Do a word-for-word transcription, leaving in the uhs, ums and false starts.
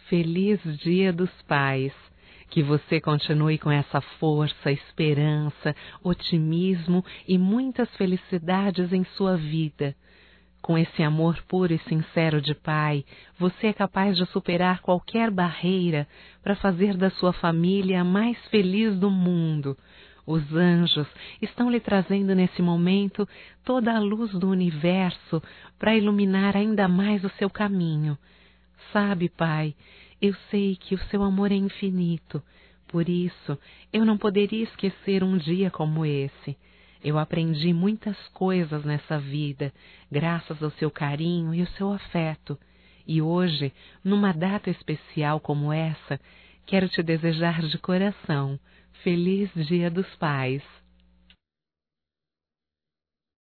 Feliz Dia dos Pais. Que você continue com essa força, esperança, otimismo e muitas felicidades em sua vida. Com esse amor puro e sincero de pai, você é capaz de superar qualquer barreira para fazer da sua família a mais feliz do mundo. Os anjos estão lhe trazendo nesse momento toda a luz do universo para iluminar ainda mais o seu caminho. Sabe, pai, eu sei que o seu amor é infinito, por isso eu não poderia esquecer um dia como esse. Eu aprendi muitas coisas nessa vida, graças ao seu carinho e ao seu afeto. E hoje, numa data especial como essa, quero te desejar de coração Feliz Dia dos Pais.